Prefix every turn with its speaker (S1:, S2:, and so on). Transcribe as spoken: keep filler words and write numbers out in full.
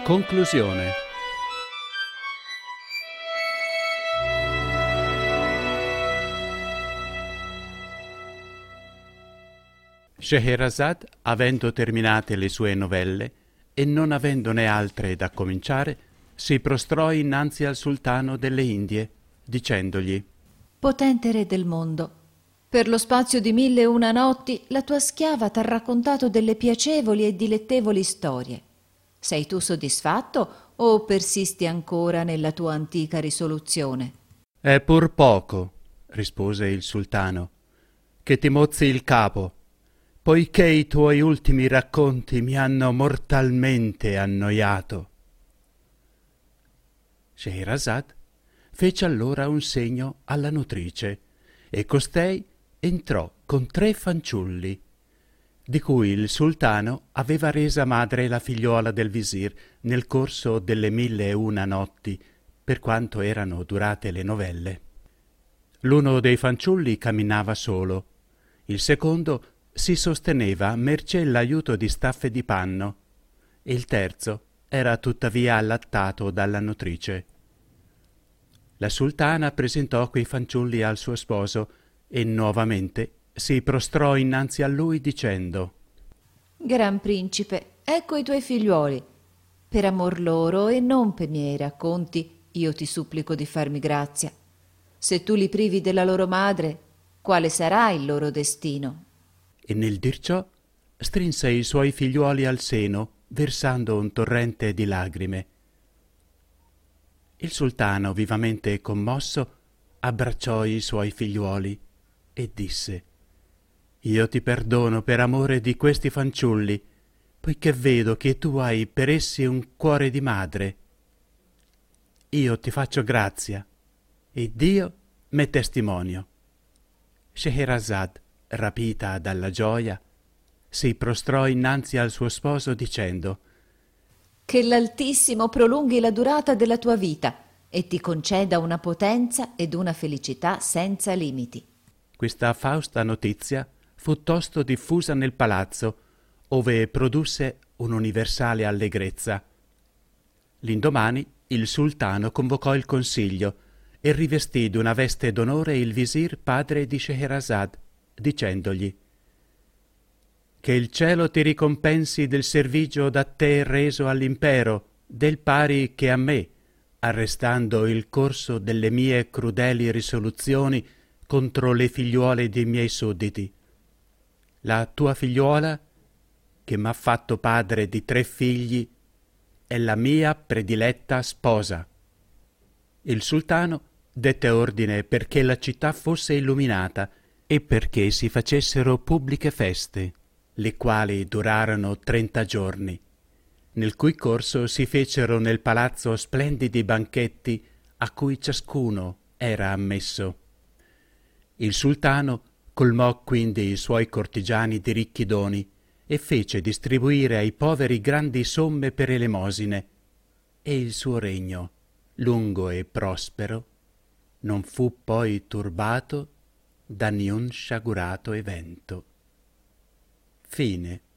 S1: Conclusione. Scheherazade, avendo terminate le sue novelle e non avendone altre da cominciare, si prostrò innanzi al sultano delle Indie, dicendogli:
S2: Potente re del mondo, per lo spazio di mille e una notti la tua schiava t'ha raccontato delle piacevoli e dilettevoli storie. Sei tu soddisfatto o persisti ancora nella tua antica risoluzione?
S1: È pur poco, rispose il sultano, che ti mozzi il capo, poiché i tuoi ultimi racconti mi hanno mortalmente annoiato. Scheherazade fece allora un segno alla nutrice e costei entrò con tre fanciulli, di cui il sultano aveva resa madre la figliuola del visir nel corso delle mille e una notti, per quanto erano durate le novelle. L'uno dei fanciulli camminava solo, il secondo si sosteneva mercé l'aiuto di staffe di panno, e il terzo era tuttavia allattato dalla nutrice. La sultana presentò quei fanciulli al suo sposo e nuovamente si prostrò innanzi a lui dicendo:
S2: Gran principe, ecco i tuoi figliuoli. Per amor loro e non per miei racconti, io ti supplico di farmi grazia. Se tu li privi della loro madre, quale sarà il loro destino?
S1: E nel dir ciò strinse i suoi figliuoli al seno, versando un torrente di lagrime. Il sultano, vivamente commosso, abbracciò i suoi figliuoli e disse: Io ti perdono per amore di questi fanciulli, poiché vedo che tu hai per essi un cuore di madre. Io ti faccio grazia, e Dio m'è testimonio. Scheherazade, rapita dalla gioia, si prostrò innanzi al suo sposo dicendo:
S2: Che l'Altissimo prolunghi la durata della tua vita e ti conceda una potenza ed una felicità senza limiti.
S1: Questa fausta notizia fu tosto diffusa nel palazzo, ove produsse un'universale allegrezza. L'indomani il sultano convocò il consiglio e rivestì d'una veste d'onore il visir padre di Scheherazade, dicendogli: Che il cielo ti ricompensi del servigio da te reso all'impero, del pari che a me, arrestando il corso delle mie crudeli risoluzioni contro le figliuole dei miei sudditi. La tua figliuola, che m'ha fatto padre di tre figli, è la mia prediletta sposa. Il sultano dette ordine perché la città fosse illuminata e perché si facessero pubbliche feste, le quali durarono trenta giorni, nel cui corso si fecero nel palazzo splendidi banchetti a cui ciascuno era ammesso. Il sultano colmò quindi i suoi cortigiani di ricchi doni e fece distribuire ai poveri grandi somme per elemosine, e il suo regno, lungo e prospero, non fu poi turbato da niun sciagurato evento. Fine.